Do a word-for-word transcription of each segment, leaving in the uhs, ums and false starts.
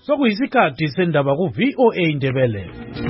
Sokuyisikhathi sendaba ku V O A Indebele.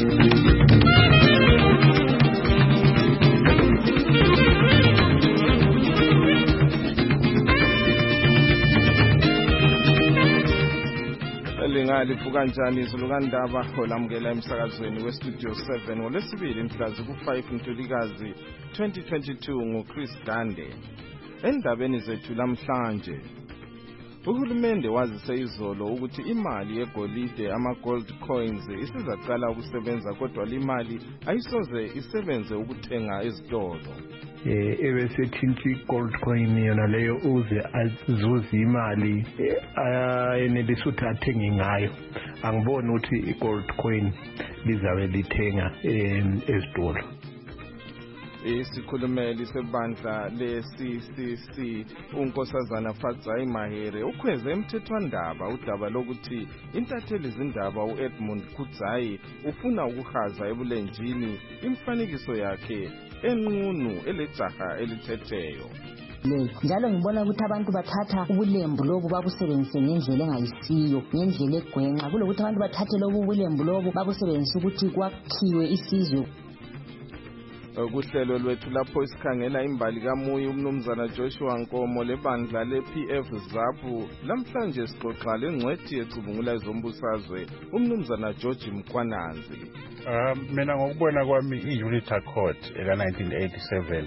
Lingali kanjani izulukandaba olamukela emsakazweni we Studio seven ngolwesibili mhlazi ku five Ntulikazi twenty twenty-two nguChris Dande. Endabeni zethu lamhlanje, uhulumende wazise izolo ukuthi imali yegolide ama gold coins isizaqala ukusebenza, kodwa imali ayisoze isebenze ukuthenga ezitolo. eh ebesethintshi gold coin yona leyo uze azuze imali ayenelisa ukuthi athenge ngayo. Angiboni ukuthi igold coin lizabe lithenga ezitolo. Isikhulumeli sebandla le-C C C uNkosazana Fadzai Mahere ukhweze emthethwandaba udaba lokuthi intatheli zindaba uEdmund Kudzai ufuna ukuhaza ebulenjini imfanekiso yakhe enqunu elejaha elithetheyo. Njalo ngibona ukuthi abantu bathatha ubulembu lobu babusebenzise ngendlela engayisiyo, ngendlela egwenqa, kulokuthi abantu bathathe lobu ubulembu lobu babusebenzise ukuthi kwakhiwe isizwe. Kuhlelo lwethu lapho isikhangela imbali kaMuyi umnumzana Joshua Nkomo lebandla le-P F ZAPU, lamhlanje sixoxa lengcwethi yecubungula izombusazwe umnumzana George Mkhwananzi. Um, mina ngokubona kwami i-Unity Accord eka nineteen eighty-seven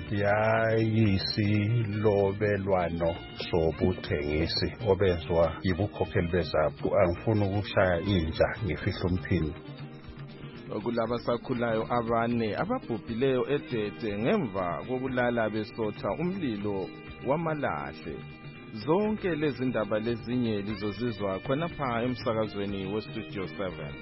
yayisilobelwano sobuthengisi obenzwa yibukhokheli beZAPU. Angifuni ukushaya inja ngifihla umphini. Kulaba sakhulayo abane ababhubhileyo eDede ngemva kokulala besotha umlilo wamalahle. Zonke lezi ndaba lezinye lizozizwa khonapha emsakazweni we Studio seven.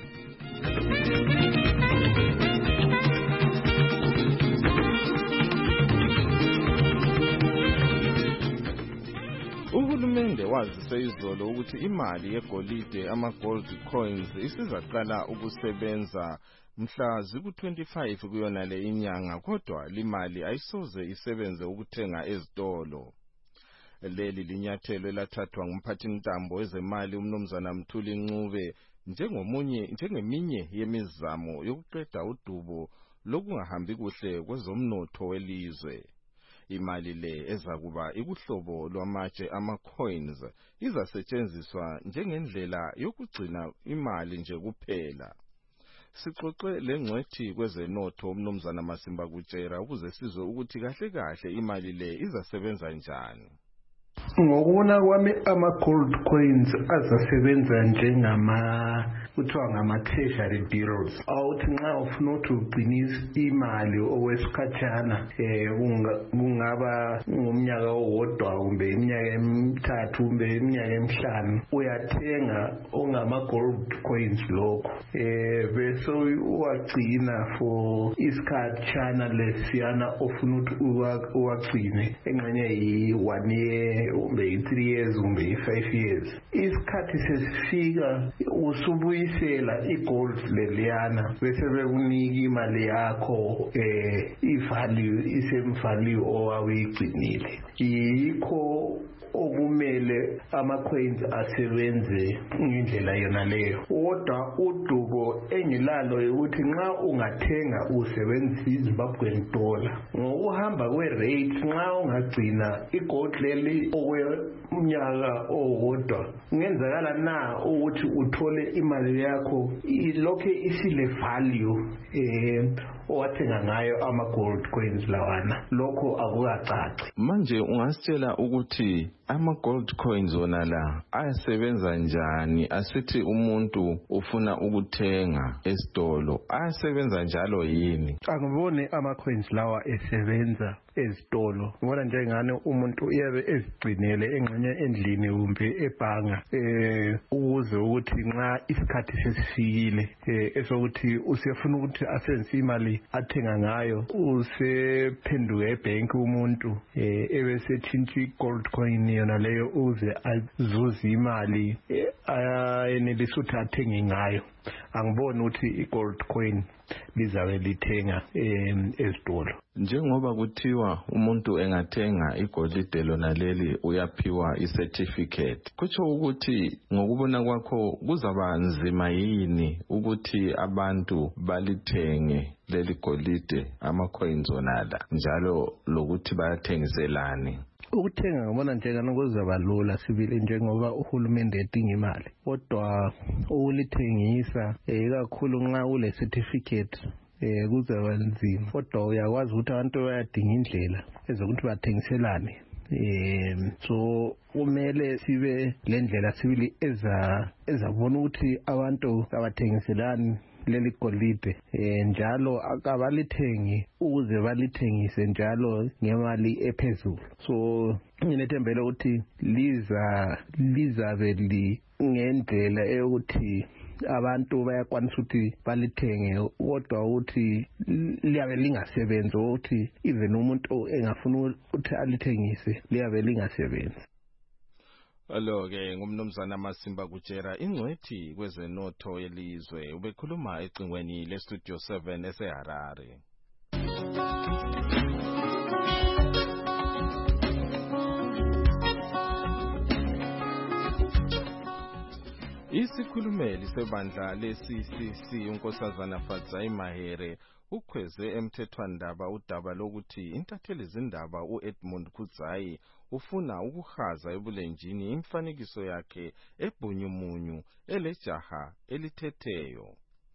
Uhulumende wazise izolo ukuthi imali yegolide ama gold coins isizaqala ukusebenza mhla ziku twenty-five kuyona le inyanga, kodwa limali ayisoze isebenze ukuthenga ezitolo. Leli linyathelo elathathwa ngumphathintambo wezemali umnumzana Mthuli Ncube njengomunye njengeminye yemizamo yokuqeda udubo lokungahambi kuhle kwezomnotho welizwe. Imali le ezakuba ikuhlobo lwamatshe ama coins izasetshenziswa njengendlela yokugcina imali nje kuphela. Sixoxe lengcwethi kwezenotho umnumzana Masimba Kutshera ukuze sizwe ukuthi kahle kahle imali le izasebenza njani. Ngokubona kwami ama gold coins azasebenza njengama kuthiwa ngama treasury bills. Awuthi nxa ufuna ukuthi ugcinise imali okwesikhatshana eh kungaba ngomnyaka owodwa kumbe iminyaka emithathu kumbe iminyaka emihlanu, uyathenga ongama gold coins lokho eh bese uwagcina for isikhatshana lesiyana ofuna ukuthi uwagcine engxenye yi one year kumbe three years kumbe five years. Isikhathi sesifika usubuyisela igold leliyana bese bekunika imali yakho eh ivalue isemvalue owawuyigcinile. Yikho okumele ama coins asebenze ngendlela yona leyo. Kodwa udubo engilalo ukuthi nxa ungathenga usebenzisa iZimbabwean dollar, ngokuhamba kwe rate nxa ungagcina igold leli okwemnyaka owodwa kungenzakala na ukuthi uthole imali yakho ilokhe isile value eh owathenga ngayo ama gold coins lawana. Lokho akukacaci. Manje ungasitshela ukuthi ama gold coins wona la ayasebenza njani? Asithi umuntu ufuna ukuthenga esitolo, ayasebenza njalo yini? Angiboni ama coins lawa esebenza ezitolo. Ngibona njengane umuntu uyabe ezigcinele engxenye endlini kumbe ebhanga eh ukuze ukuthi nxa isikhathi sesifikile eh esokuthi usefuna ukuthi asenze imali athenga ngayo, usephenduka ebank umuntu eh ebesethintshi gold coin yona leyo uze azuze imali ayenelisa ukuthi athenge ngayo. Angiboni ukuthi igold coin lizabe lithenga em, ezitolo. Njengoba kuthiwa umuntu engathenga igolide lona leli uyaphiwa i-certificate, kutsho ukuthi ngokubona kwakho kuzaba nzima yini ukuthi abantu balithenge leli golide ama-coins onala njalo lokuthi bayathengiselani? Ukuthenga ngibona njengana kuzaba lula sibili njengoba uhulumende edinga imali, kodwa ukulithengisa ikakhulu nxa ule certificate eh kuzaba nzima, kodwa uyakwazi ukuthi abantu bayadinga indlela ezokuthi bathengiselane. Eh so kumele sibe lendlela sibili eza ezabona ukuthi abantu abathengiselani leli golide eh njalo akabalithengi ukuze balithengise njalo ngemali ephezulu. So nginethembele ukuthi liza lizabe li ngendlela eyokuthi abantu bayakwanisa ukuthi balithenge, kodwa ukuthi liyabe lingasebenzi, ukuthi even umuntu engafuna ukuthi alithengise liyabe lingasebenzi. Alo-ke ngumnumzana Masimba Kutshera, ingcwethi kwezenotho yelizwe, ubekhuluma ecingweni le-Studio seven eseHarare. Isikhulumeli sebandla le-C C C unkosazana Fadzai Mahere ukhweze emthethwandaba udaba lokuthi intatheli zindaba u-Edmund Kudzai ufuna ukuhaza ebulenjini imfanekiso yakhe ebhunyumunyu elejaha elithetheyo.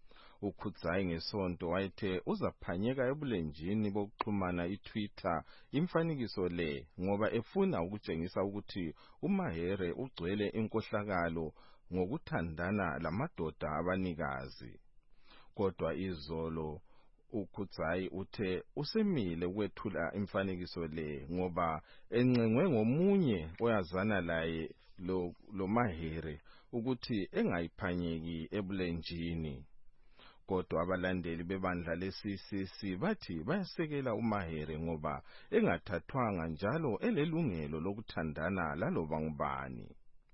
uKhudzai ngesonto wayethe uzaphanyeka ebulenjini bokuxhumana iTwitter imfanekiso le ngoba efuna ukutshengisa ukuthi uMahere ugcwele inkohlakalo ngokuthandana lamadoda abanikazi. Kodwa izolo uKhudzai uthe usemile ukwethula imfanekiso le ngoba encengwe ngomunye oyazana laye lo, lo Mahere ukuthi engayiphanyeki ebulenjini. Kodwa abalandeli bebandla le-C C C bathi bayasekela uMahere ngoba engathathwanga njalo elelungelo lokuthandana laloba ngubani.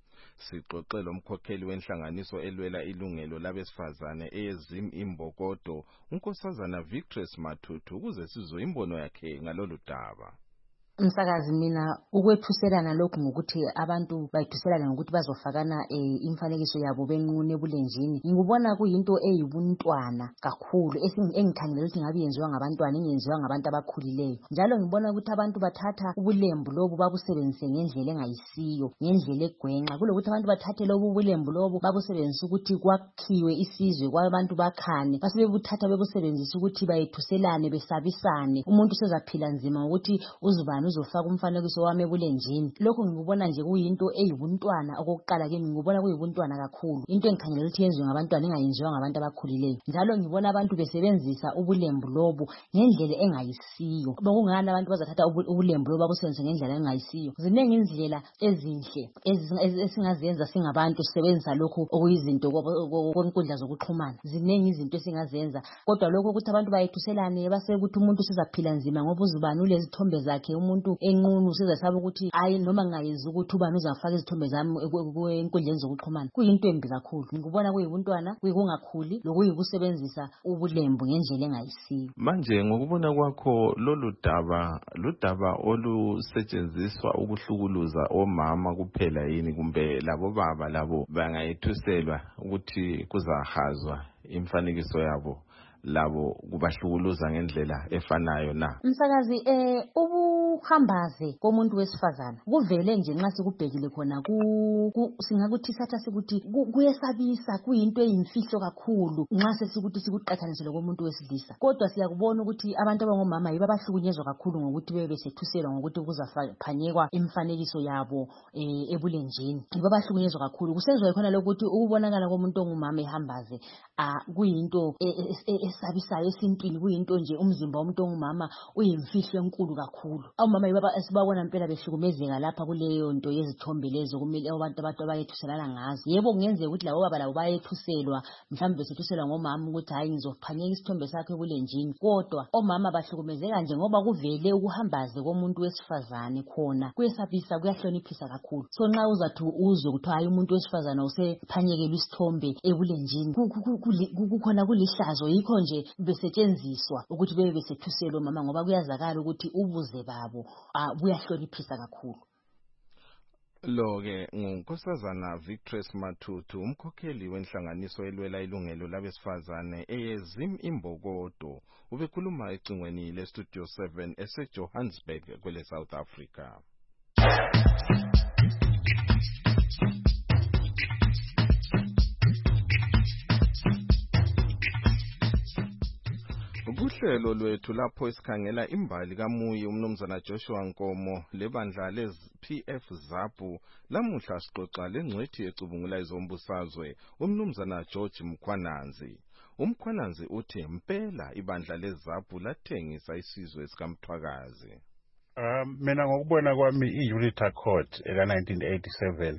Sixoxele umkhokheli wenhlanganiso elwela ilungelo labesifazane eYezim Imbokodo, unkosazana Victress Mathuthu, ukuze sizwe imbono yakhe ngalolu daba. Msakazi, mina ukwethuselana lokhu ngokuthi abantu bayithuselana ngokuthi bazofakana eh, imfanekiso yabo benqune ebulenjini, ngikubona kuyinto eyibuntwana kakhulu engikhangelela ukuthi ngabe yenziwa ngabantwana ingenziwa ngabantu abakhulileyo. Njalo ngibona ukuthi abantu bathatha ubulembu lobu babusebenzise ngendlela engayisiyo, ngendlela egwenqa, kulokuthi abantu bathathe lobu ubulembu lobu babusebenzise ukuthi kwakhiwe isizwe kwabantu bakhane, basebebuthatha bebusebenzise ukuthi bayethuselane besabisane. Umuntu sezaphila nzima ukuthi uzibani uzofaka umfanekiso wami ebulenjini. Lokho ngikubona nje kuyinto eyibuntwana. Okokuqala kimi ngikubona kuyibuntwana kakhulu, into engikhangelela ukuthi yenziwe ngabantwana ingayenziwa ngabantu abakhulileyo. Njalo ngibona abantu besebenzisa ubulembu lobu ngendlela engayisiyo. Bekungani abantu bazathatha ubulembu lobu babusebenzise ngendlela engayisiyo? Zinengi indlela ezinhle esingazenza singabantu sisebenzisa lokhu okuyizinto kwenkundla zokuxhumana. Zinengi izinto esingazenza, kodwa lokho ukuthi abantu bayethuselane basekuthi umuntu sizaphila nzima ngoba uzibani ulezithombe zakhe, umuntu enqunu sizasaba ukuthi hayi noma ngayenza ukuthi ubani uzafaka izithombe zami kwenkundleni zokuxhumana. Kuyinto embi kakhulu. Ngikubona kuyibuntwana, kuyikungakhuli, lokuyikusebenzisa ubulembu ngendlela engayisiyo. Manje ngokubona kwakho lolu daba ludaba olusetshenziswa ukuhlukuluza omama kuphela yini, kumbe labo baba labo bangayethuselwa ukuthi kuzahazwa imfanekiso yabo labo kubahlukuluza ngendlela efanayo na? Msakazi, eh ubuhambaze komuntu wesifazana kuvele nje nxa sikubhekile khona ku singakuthi satha sikuthi kuyesabisa, kuyinto eyimfihlo kakhulu nxa sesikuthi sikuqathanisele komuntu wesilisa. Kodwa siyakubona ukuthi abantu abangomama yibo abahlukunyezwa kakhulu ngokuthi bebe besethuselwa ngokuthi kuzaphanyekwa imfanekiso yabo eh, ebulenjini. Yibo abahlukunyezwa kakhulu. Kusenziwa khona lokuthi ukubonakala komuntu ongumama ehambaze ah kuyinto esabisayo esintwini, kuyinto nje umzimba womuntu ongumama uyimfihlo enkulu kakhulu. awumama yibaba esibabona impela behlukumezeka lapha kuleyo nto yezithombe lezo kumele abantu abantu abayethuselana ngazo. Yebo kungenzeka ukuthi labo baba labo bayethuselwa mhlawumbe besethuselwa ngomama ukuthi hayi ngizophanyeka isithombe sakhe kulenjini, kodwa omama bahlukumezeka nje ngoba kuvele ukuhambaze komuntu wesifazane khona kuyesabisa kuyahloniphisa kakhulu. So nxa uzathi uzwe ukuthi hayi umuntu wesifazane usephanyekela isithombe ebulenjini kukhona kulihlazo, yikho nje besetshenziswa ukuthi bebe besethuselwa mama ngoba kuyazakala ukuthi ubuze babo buyahloniphisa kakhulu. Lo-ke ngunkosazana Victress Matutu, umkhokheli wenhlanganiso elwela ilungelo labesifazane eyezim imbokodo, ubekhuluma ecingweni leStudio seven eseJohannesburg kwele South Africa. Kuhlelo lwethu lapho isikhangela imbali kaMuyi umnumzana Joshua Nkomo lebandla lez P F ZAPU, lamuhla sixoxa lengcwethi ecubungula izombusazwe umnumzana George Mkhwananzi. UMkhwananzi uthi mpela ibandla leZAPU lathengisa isizwe sikaMthwakazi. Um, mina ngokubona kwami i-Unity Accord eka nineteen eighty-seven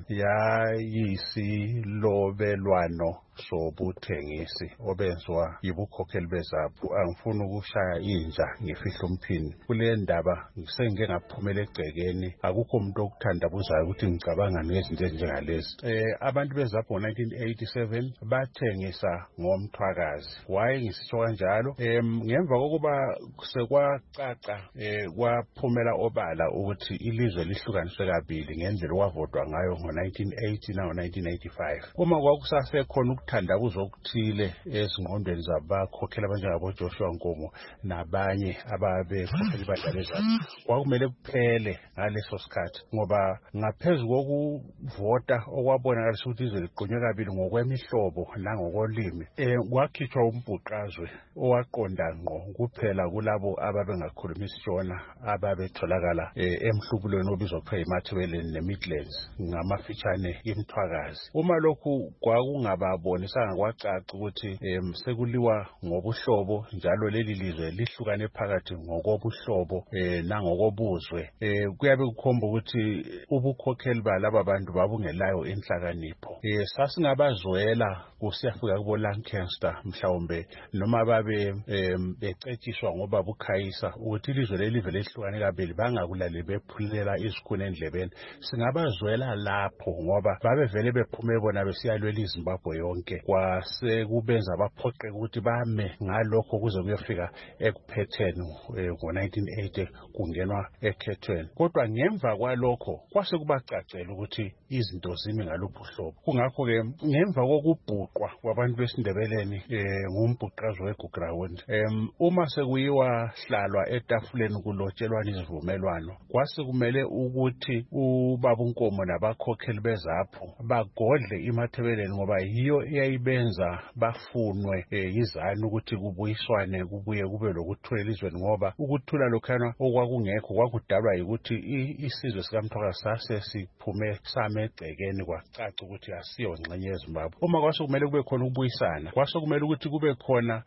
yayisilobelwano sobuthengisi obenzwa yibukhokheli beZAPU. Angifuni ukushaya inja ngifihla umphini kule ndaba, ngisengeke ngaphumela egcekeni, akukho umuntu okuthandabuzayo ukuthi ngicabanga ngezinto ezinjengalezi. Eh abantu beZAPU ngo nineteen eighty-seven bathengisa ngomthwakazi. Why ngisho kanjalo? Em ngemva kokuba sekwacaca eh kwaphumela obala ukuthi ilizwe lihlukaniswe kabili ngendlela okwavotwa ngayo ngo nineteen eighty na nineteen eighty-five. Uma kwakusasekhona ukuthandabuza okuthile ezingqondweni zabakhokhela abanjengabo Joshua Nkomo nabanye ababekhokhela ibandla leZAPU, kwakumele kuphele ngaleso sikhathi, ngoba ngaphezulu kokuvota okwabonakala ukuthi izwe liqhunywe kabili ngokwemihlobo nangokolimi, eh kwakhitshwa umbhuqazwe owaqonda ngqo kuphela kulabo ababengakhuluma isishona ababetholakala emhlubulweni obizwa kuthiwa iMathebeleni neMidlands ngamafitshane imthwakazi. Uma lokhu kwakungababonisanga kwacaca ukuthi sekuliwa ngobuhlobo njalo leli lizwe lihlukane phakathi ngokobuhlobo nangokobuzwe, kuyabe kukhomba ukuthi ubukhokheli balaba bantu babungelayo inhlakanipho. Sasingabazwela kusiyafika kubo Lancaster mhlawumbe noma babe becetshiswa ngoba bukhayisa ukuthi ilizwe leli live lehlukane kabili bangakulali bephulela isikhune endlebeni. Singabazwela lapho ngoba babevele bephume bona besiyalwela iZimbabwe yonke, kwasekubenza baphoqe ukuthi bame ngalokho kuze kuyofika ekuphetheni ngo nineteen eighty kungenwa ekhethweni. Kodwa ngemva kwalokho kwase kubacacela ukuthi izinto zimi ngaluphi uhlobo. Kungakho ke ngemva kokubhuqwa kwabantu besindebeleni ngumbhuqazwe weGugurawundi, uma sekuyiwa hlalwa etafuleni kulotshelwana izivumelwano, kwase kumele ukuthi ubaba uNkomo nabakhokheli beZAPU bagodle iMathebeleni ngoba yiyo eyayibenza bafunwe yizanu ukuthi kubuyiswane kubuye kube lokuthula elizweni, ngoba ukuthula lokhana okwakungekho kwakudalwa ukuthi isizwe sikaMthwakazi sase siphume same egcekeni kwacaca ukuthi asiyo ngxenye yeZimbabwe. Uma kwase kumele kube khona ukubuyisana, kwase kumele ukuthi kube khona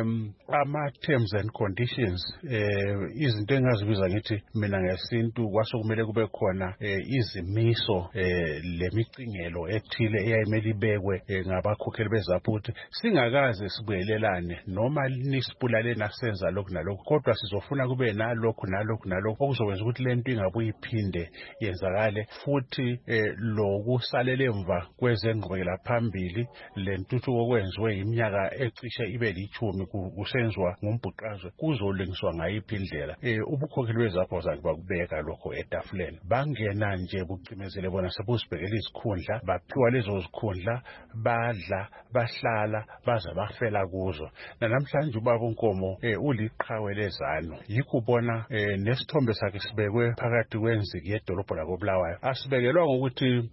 ama terms and conditions, izinto engazibiza ngithi mina ngesintu kwase kumele kube khona izimiso lemicingelo ethile eyayimele ibekwe ngabakhokheli beZAPU ukuthi singakaze sibuyelelane noma nisibulale nasenza lokhu nalokhu, kodwa sizofuna kube nalokhu nalokhu nalokhu okuzokwenza ukuthi lento ingabuye iphinde yenzakale, futhi lokusalela emva kwezengqubekela phambili lentuthuko okwenziwe iminyaka ecishe ibe lichumi kusenzwa ngumbhuqazwe kuzolingiswa ngayiphi indlela. Ubukhokheli beZAPU zange bakubeka lokho etafuleni, bangena nje bucimezele bona sebuzibhekela izikhundla, baphiwa lezo zikhundla, badla bahlala baza bafela kuzo. Namhlanje ubaba uNkomo uliqhawe lezanu, yikho ubona nesithombe sakhe sibekwe phakathi kwenziki yedolobho lakoBulawayo. Asibekelwa ngokuthi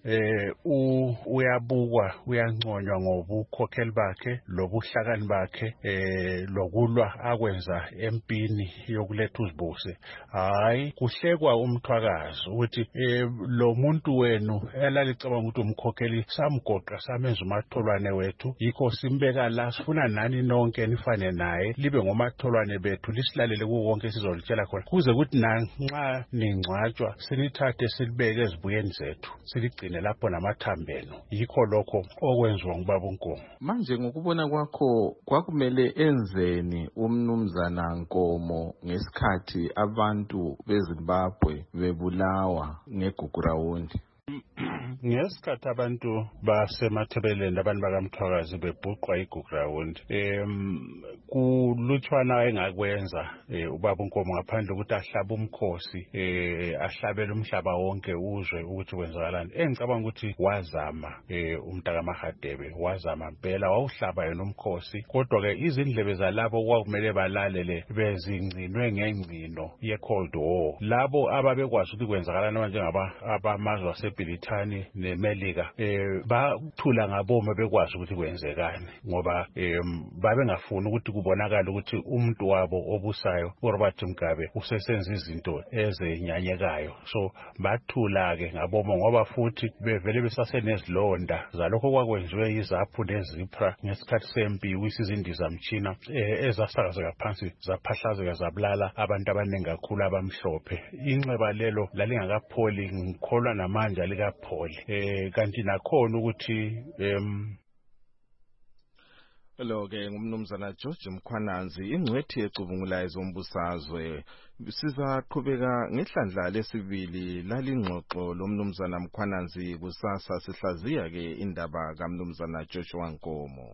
uyabukwa uyanconywa ngobukhokheli bakhe lobuhlakani bakhe lokulwa akwenza empini yokuletha uzibuse. Hayi kuhlekwa umthwakazi ukuthi lo muntu wenu elalicabanga ukuthi umkhokheli samgoqa samenza umatholwane ngumakhelwane wethu, yikho simbeka la, sifuna nani nonke nifane naye libe ngomakhelwane bethu, lisilalele kuwo konke sizolitshela khona, kuze kuthi nanxa ningcwatshwa sinithathe silibeke ezibuyeni zethu, siligcine lapho namathambeno. Yikho lokho okwenziwa ngubaba uNkomo. Manje ngokubona kwakho kwakumele enzeni umnumzana Nkomo ngesikhathi abantu beZimbabwe bebulawa ngeGugurawundi? Ngesikhathi abantu basemathebeleni abantu bakamthwakazi bebhuqwa iGugurawundi, em kulutshwana engakwenza ubaba uNkomo ngaphandle ukuthi ahlabe umkhosi, eh ahlabele umhlaba wonke uzwe ukuthi kwenzakalani. Engicabanga ukuthi wazama umntaka Mahadebe, wazama impela wawuhlaba yena umkhosi, kodwa ke izindlebe zalabo kwakumele balalele bezingcinwe ngengcino ye-Cold War. Labo ababekwazi ukuthi kwenzakalani manje ngaba abamazwe aseBrithani neMelika eh bathula ngaboma bekwazi ukuthi kwenzekani, ngoba babengafuni ukuthi kubonakala ukuthi umuntu wabo obusayo uRobert Mugabe usesenza izinto ezenyanyekayo. So bathula ke ngaboma ngoba futhi bevele besasenezilonda zalokho kwakwenziwe izaphu nezipra ngesikhathi sempi wisizindisa mchina ezasakaza phansi zaphahlazeka zabulala abantu abaningi kakhulu abamhlophe. Inxeba lelo lalingakapholi, ngikholwa namanje likapholi. Eh kanti nakhona ukuthi em Lo ke ngumnumzana George Mkhwananzi, ingcwethi yecubungulayo zombusazwe. Sizaqhubeka ngehlandla lesibili lalingxoxo lomnumzana Mkhwananzi kusasa, sihlaziya ke indaba kaMnumzana Joshua Nkomo.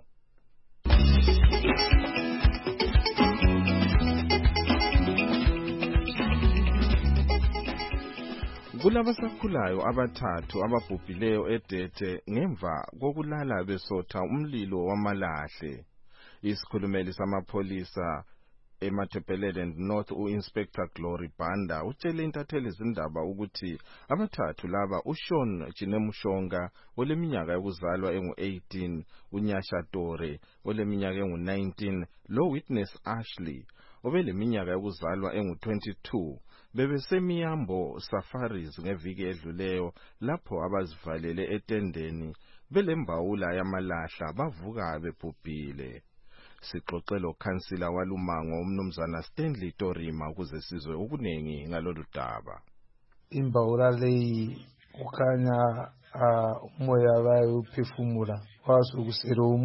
Kulabasakhulayo abathathu ababhubhileyo eDete ngemva kokulala besotha umlilo wamalahle. Isikhulumeli samapholisa eMatabeleland North u-Inspector Glory Banda utshele intatheli izindaba ukuthi abathathu laba uSean Chinemushonga oleminyaka yokuzalwa engu eighteen, uNyasha Tore oleminyaka engu nineteen, lo Witness Ashley obeleminyaka yokuzalwa engu twenty-two bebesemiyambo safaris ngeviki edluleyo lapho abazivalele etendeni belembawula yamalahla bavuka bebhubhile. Sixoxelo kansila walumango umnumzana Stanley Torima ukuze sizwe okunengi ngalolu daba. Imbawula leyi ukhanya umoya bayo uphefumula wasukuselo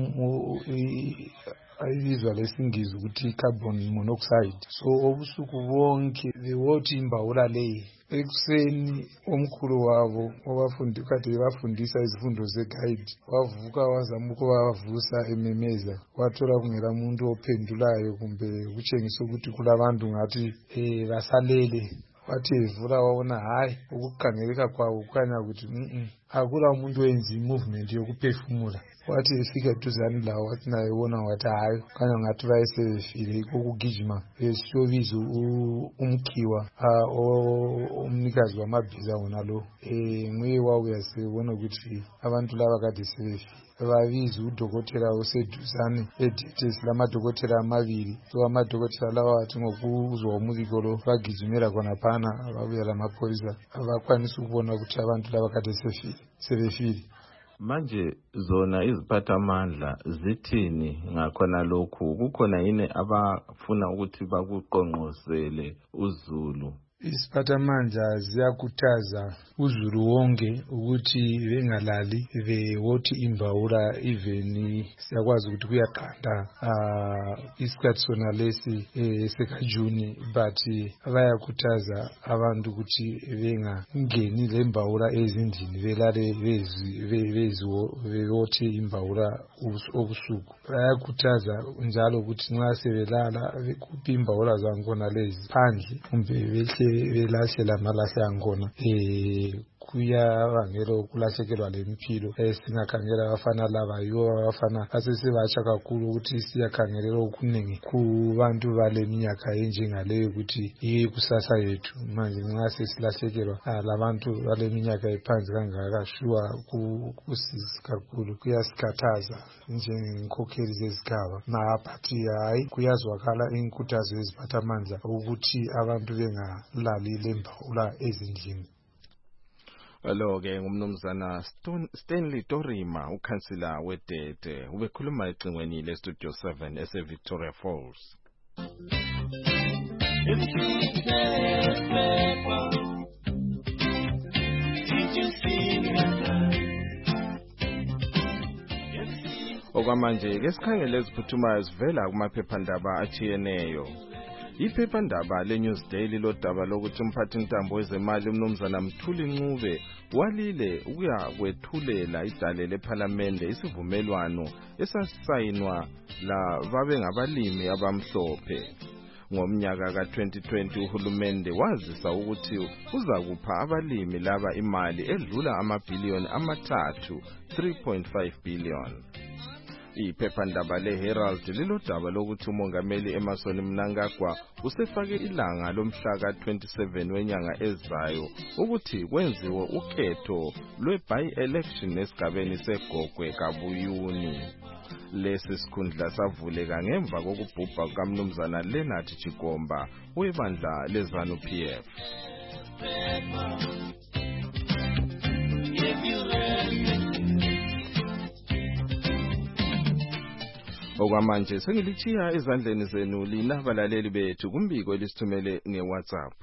ayizwa lesingizwe ukuthi carbon monoxide. So obusuku bonke bewothi imbawula leyi ekuseni omkhulu wabo obafundi kade bafundisa izifundo zeguide wavuka wazama ukubavusa ememeza, wathola kungela umuntu ophendulayo kumbe kutshengisa ukuthi kulabantu ngathi eh basalele. Wathi evula wabona hayi ukukhangeleka kwawo kukhanya ukuthi mhm akula umuntu oyenza movement yokuphefumula. Wathi efika duzani lawo wathi naye wona wathi hayi kanya ngathi bayesefile ukugijima esiyobiza umkhiwa umnikazi wamabhiza wona lo eh nguye wawuya sebona ukuthi abantu laba kade sebefile. Babiza udokotela oseduzane eDete silamadokotela amabili. So amadokotela lawa wathi ngokuzwa umbiko lo bagijimela khona phana babuya lamapholisa abakwanisa ukubona ukuthi abantu laba kade sebefile sebefile. Manje zona iziphathamandla zithini ngakhona lokhu? Kukhona yini abafuna ukuthi bakuqonqosele uZulu? Iziphathamandla ziyakhuthaza uZulu wonke ukuthi bengalali bewothi imbawula even siyakwazi ukuthi kuyaqanda isikhathi sona lesi esekajuni, but bayakhuthaza abantu ukuthi bengangeni lembawula ezindlini belale bewothi imbawula obusuku. Bayakhuthaza njalo ukuthi nxa sebelala bekhuphe imbawula zangkhona lezi phandle kumbe behle belahlela amalahle angkhona. eh kuyabangela ukulahlekelwa lempilo. Singakhangela abafana laba yibo abafana asesebatsha kakhulu ukuthi siyakhangelela okuningi kubantu bale minyaka enjengaleyo ukuthi yiyo kusasa yethu. Manje nxa sesilahlekelwa labantu bale minyaka ephansi kangaka shuwa kusisi kakhulu, kuyasikhathaza njengenkokheli zezigaba. Maphathi hayi kuyazwakala inkuthazo eziphathamandla ukuthi abantu bengalali lembawula ezindlini. Lo ke ngumnumzana Stanley Torima, ukhansila weDede, ubekhuluma ecingweni le Studio seven ese Victoria Falls. Okwamanje ke sikhangele eziphuthumayo sivela kumaphephandaba achiyeneyo. Iphephandaba leNewsday lilodaba lokuthi umphathintambo wezemali umnumzana Mthuli Ncube walile ukuya kwethulela idale leParliament isivumelwano esasayinwa la babe ngabalimi abamhlophe. Ngomnyaka ka twenty twenty uhulumende wazisa ukuthi uzakupha abalimi laba imali edlula amabhiliyoni amathathu three point five billion. Iphephandaba leHerald lilodaba lokuthi umongameli Emmerson Mnangagwa usefake ilanga lomhla ka twenty-seven wenyanga ezayo ukuthi kwenziwe ukhetho lwe-by-election esigabeni seGogwe kaBuyuni. Lesi sikhundla savuleka ngemva kokubhubha kukaMnumzana Leonard Chigomba webandla leZANU P F. Okwamanje sengilichiya ezandleni zenu lina balaleli bethu kumbiko elisithumele ngeWhatsApp.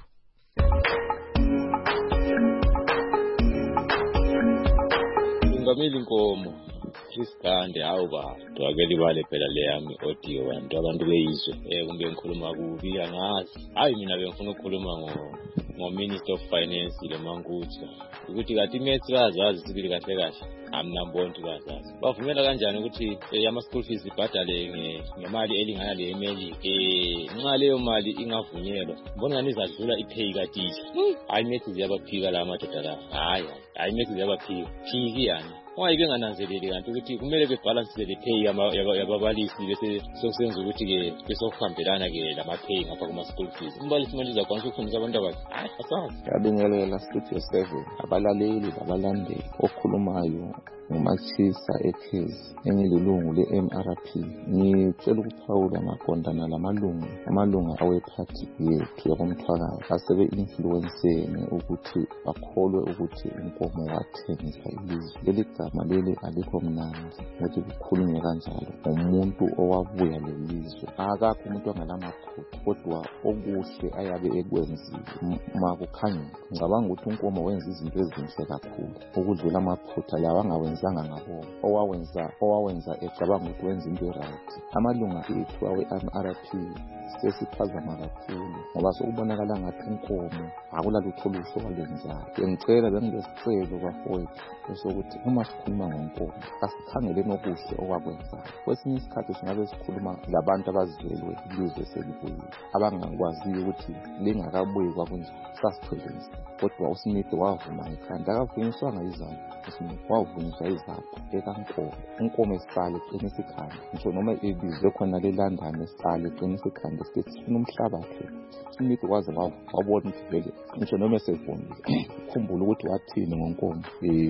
Ngameli Nkomo Kriskande awuba dwakeli bale phela leyami audio bantu abantu beyizwe eh kumbe ngikhuluma kubi angazi hayi mina bengifuna ukukhuluma ngo ngo Minister of Finance leMangutha ukuthi kathi imethi kazazi sibili kahle kahle amnambonto kazazi bavumela kanjani ukuthi ama school fees ibhadale ngemali elingana le emeli eh nxa leyo mali ingavunyelwa mbona ngani izadlula ipay ka teacher hayi methi ziyabaphika la madoda la hayi hayi methi ziyabaphika phiki yani why bengananzeleli kanti ukuthi kumele bebalance le pay yababalisi bese sokusenza ukuthi ke besokuhambelana ke lama pay ngapha kuma school fees umbalisi manje uzakwanisa ukufundisa abantu abathi hayi asazi yabingelela Studio seven abalaleli labalandeli okhulumayo ngumachisa ekhezi engililungu le-M R P ngicela ukuphawula amaqondana lamalungu amalungu awephathi yethu yabomthwakazi asebe influenceni ukuthi bakholwe ukuthi inkomo wathengisa ilizwe leli gama leli alikho mnandi ukuthi kukhulunywe kanjalo umuntu owabuya lelizwe akakho umuntu ongalamaphutha kodwa okuhle ayabe ekwenzile makukhanya ngicabanga ukuthi unkomo wenza izinto ezinhle kakhulu ukudlula amaphutha lawa angawenza ngabo owawenza owawenza ecabanga ukuthi wenza into right amalunga ethu awe-M R P sesiphazama kakhulu ngoba sokubonakala ngathi inkomo akulalutho oluhle walwenzayo ngicela bengilesicelo bafowethu esokuthi uma sikhuluma ngenkomo asikhangeleni okuhle okwakwenzayo kwesinye isikhathi singabe sikhuluma labantu abazivelwe ilizwe selibuyile abangakwaziyo ukuthi lingakabuyi kwakunjani sasiphelisa kodwa uSmith wavuma ikhanda akavunyiswanga izandla uSmith wavunyiswa izapho ekankomo inkomo esicale enesikhanda ngisho noma ibizwe khona lelandana esicale enesikhanda sifuna umhlabathi Smith waze wabona ukuthi vele ngisho noma esevumile ukhumbula ukuthi wathini ngenkomo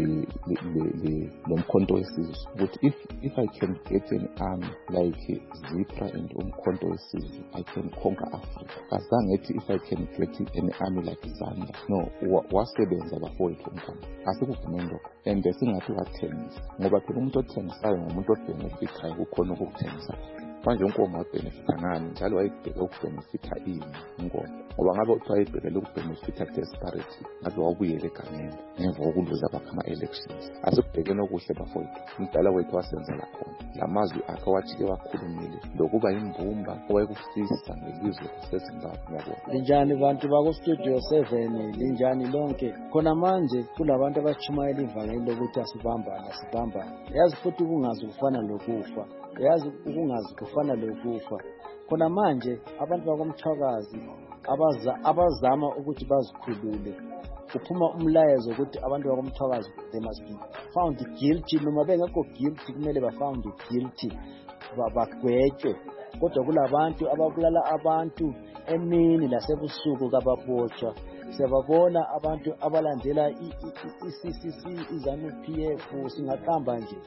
le lomkhonto wesizwe ukuthi if if I can get an army like Zipra and umkhonto wesizwe I can conquer Africa azange ethi if I can get an army like Zambia no wasebenza bafowethu umkhono asikuvumendo and singathi wathengisa ngoba phela umuntu othengisayo ngumuntu obenefitayo kukhona ukuthengisa manje inkomo wabhenefitha ngani njalo wayibheka ukubhenefitha ini inkomo ngoba ngabe uthi wayibhekele ukubhenefitha desperate ngabe wabuyele egameni ngemva kokuluza bakha ama-elections asikubhekeni okuhle bafowethu umdala wethu wasenzela khona la mazwi akhe wathi wakhulumile lokuba imbumba owayekufisa ngelizwe laseZimbabwe ngiyabona linjani bantu bako-Studio seven linjani lonke khona manje kulabantu abachumayela ivangeli lokuthi asibambane asibambane yazi futhi kungazi kufana lokufa yazi ukungazi kufana lokufa khona manje abantu bakomthwakazi abaza abazama ukuthi bazikhulule kuphuma umlayezo ukuthi abantu bakomthwakazi they must be found guilty noma bengekho guilty kumele ba found guilty babagwetshwe kodwa kulabantu ababulala abantu emini lasebusuku kababotshwa siyababona abantu abalandela i-C C C iZANU P F singaqamba nje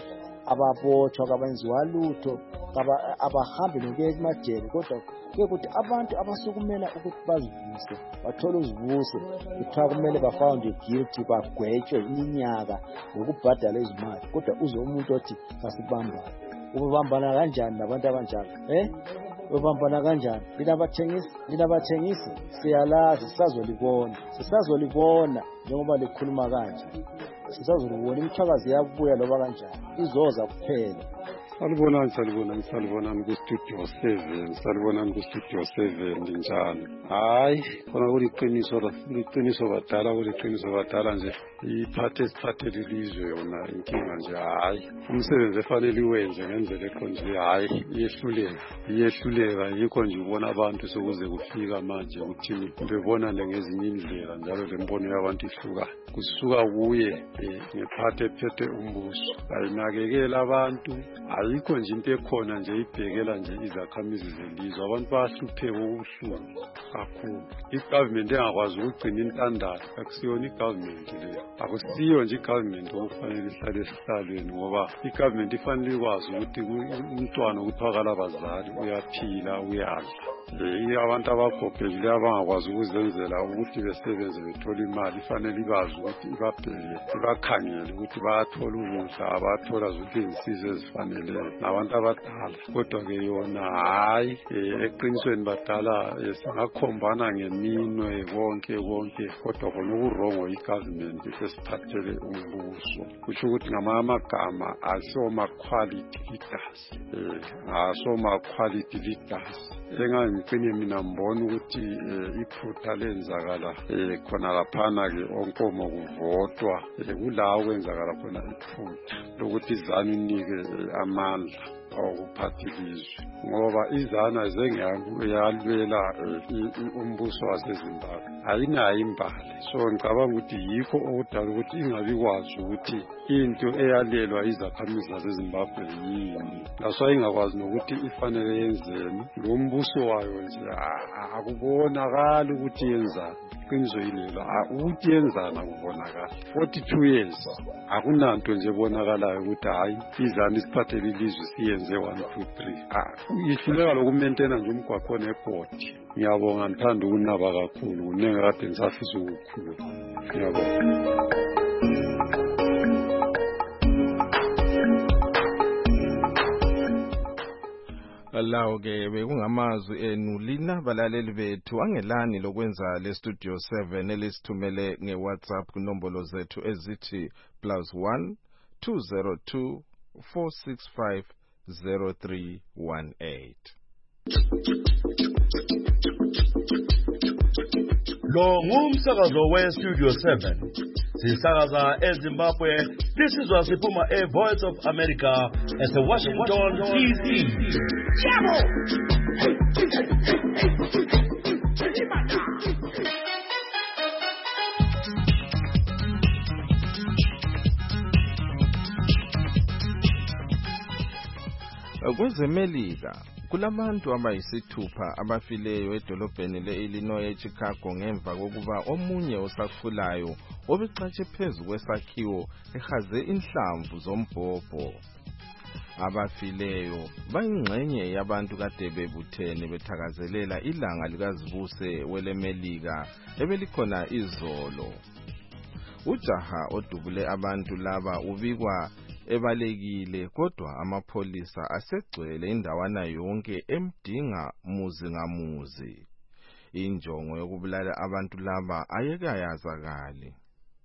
ababotshwa kabenziwa lutho abahambi nokuya emajele kodwa kuye kuthi abantu abasukumela ukuthi bazivuse bathole uzivuse kuthiwa kumele bafawunde guilty bagwetshwe iminyaka ngokubhadala izimali kodwa uze umuntu othi kasibambane ubambana kanjani nabantu abanjalo eh ubambana kanjani lina bathengisi lina bathengisi siyalazi sisazolibona sisazolibona njengoba likhuluma kanje sisazolibona imithakazi yakubuya loba kanjani izoza kuphela. Salibonani salibonani salibonani ku-studio seven salibonani ku-studio seven linjani hayi khona kuliqiniso liqiniso badala kuliqiniso badala nje iphathe esiphathele ilizwe yona inkinga nje hayi umsebenzi efanele iwenze ngendlela eqondile hayi iyehluleka iyehluleka yikho nje ubona abantu sokuze kufika manje ukuthini bebona ngezinye indlela njalo lembono yabantu ihluka kusuka kuye ngephathe phethe umbuso ayinakekela abantu ayikho nje into ekhona nje ibhekela nje izakhamizi zelizwe abantu bayahlupheka okubuhlungu kakhulu i-government engakwazi ukugcina intandane akusiyona i-government leyo akusiyo nje i-government okufanele ihlale esihlalweni ngoba i-government ifanele ikwazi ukuthi umntwana ukuthiwakala abazali uyaphila uyadla abantu abagobhekile abangakwazi ukuzenzela ukuthi besebenze bethole imali ifanele ikwazi ukuthi ibabheke ibakhangele ukuthi bayathola ukudla abathola zonke izinsiza ezifaneleyo nabantu abadala kodwa-ke yona hayi eqinisweni badala singakhombana ngeminwe konke konke kodwa khona okurongo i-government esiphathele umbuso kusho ukuthi ngamanye amagama asoma-quality leaders asoma-quality leaders engangicine mina mbona ukuthi iphutha lenzakala khona laphana-ke onkomo kuvotwa kulawo kwenzakala khona iphutha lokuthi izanu inike amandla awokuphatha ilizwe ngoba izana zengiyalwela umbuso waseZimbabwe ayinayo imbali so ngicabanga ukuthi yikho okudala ukuthi ingabikwazi ukuthi into eyalelwa izakhamizi zaseZimbabwe yini laso ingakwazi nokuthi ifanele yenzeni lo mbuso wayo nje akubonakali ukuthi yenzani iqiniso yilelo ukuthi yenzani akubonakali forty-two years akunanto nje ebonakalayo ukuthi hayi izana isiphathele ilizwe siyenze one two three ihluleka lokumaintaina nje umgwaqo nebhodi ngiyabonga ngithanda ukunaba kakhulu kunenge kade ngisafisa ukukhuluma ngiyabonga. Lawo ke bekungamazwi enu lina balaleli bethu angelani lokwenza le studio seven elisithumele ngeWhatsApp kunombolo zethu ezithi plus one two zero two four six five zero three one eight. Lo ngumsakazo we-Studio seven. Sisakaza eZimbabwe. This is wasiphuma e-Voice of America at the Washington D C. KwezeMelika kulabantu abayisithupha abafileyo edolobheni le-Illinois eChicago ngemva kokuba omunye osakhulayo obecatshe phezu kwesakhiwo ehaze inhlamvu zombhobho. Abafileyo bayingxenye yabantu kade bebuthene bethakazelela ilanga likazibuse weleMelika ebelikhona izolo. Ujaha odubule abantu laba ubikwa ebalekile kodwa amapholisa asegcwele indawana yonke emdinga muzi ngamuzi. Injongo yokubulala abantu laba ayekayazakali.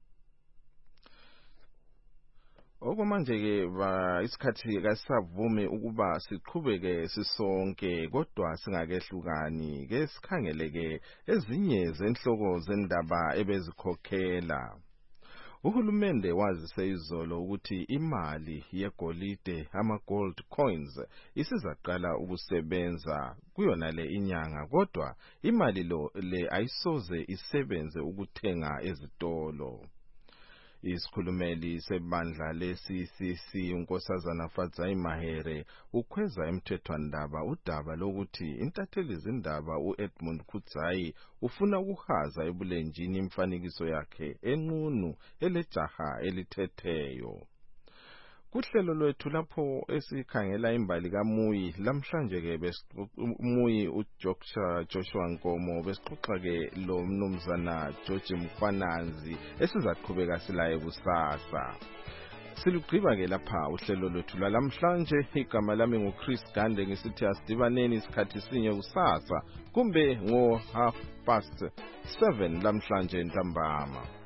Okwamanje ke isikhathi kasavumi ukuba siqhubeke sisonke kodwa singakehlukani ke sikhangeleke ezinye zenhloko zendaba ebezikhokhela. Uhulumende wazise izolo ukuthi imali yegolide ama-gold coins isizaqala ukusebenza kuyona le inyanga kodwa imali lo le ayisoze isebenze ukuthenga ezitolo. Isikhulumeli sebandla le-C C C uNkosazana Fadzai Mahere ukhweza emthethwandaba udaba lokuthi intatheli zindaba u-Edmund Kudzai ufuna ukuhaza ebulenjini imfanekiso yakhe enqunu elejaha elithetheyo. kuhlelo lwethu lapho esikhangela imbali kaMuyi lamhlanje ke beSimuyi uJoshua Joshua Nkomo besixoxa ke lo mnumzana George Mkhwananzi esizaqhubeka silaye kusasa. Silugqiba ke lapha uhlelo lwethu lalamhlanje. Igama lami nguChris Gande ngisithi asidibaneni isikhathi sinye kusasa kumbe ngo half past seven lamhlanje ntambama.